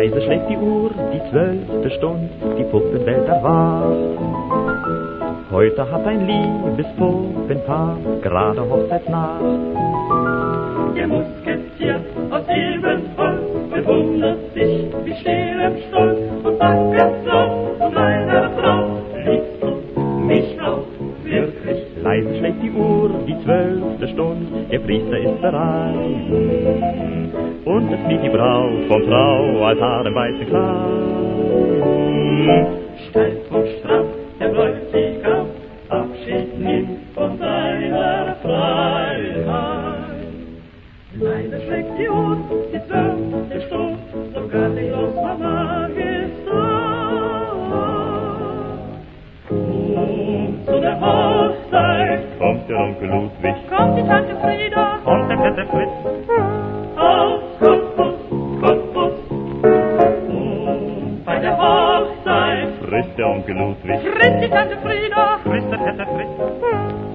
Leise schlägt die Uhr, die 12. Stund, die Puppenwelt erwacht. Heute hat ein liebes Puppenpaar gerade Hochzeitsnacht. Der Musketier aus Ebenholz bewundert sich wie stillem Stolz und sagt ganz laut zu seiner Frau: Liebst du mich auch wirklich? Leise schlägt die Uhr, die 12. Stund, der Priester ist bereit. Und es fliegt die Braut vom Traualtar im weißen Kleid. Steif und straff der Bräutigam Abschied nimmt von seiner Freiheit. Leise schlägt die Uhr, die 12. Stund, sogar die Großmama ist da. Und zu der Hochzeit Kommt der Onkel Ludwig, kommt die Tante Frieda, kommt der Vetter Fritz. aus Cottbus, Cottbus. Und bei der Hochzeit Frisst der Onkel Ludwig, frisst die Tante Frieda, frisst der Vetter Fritz.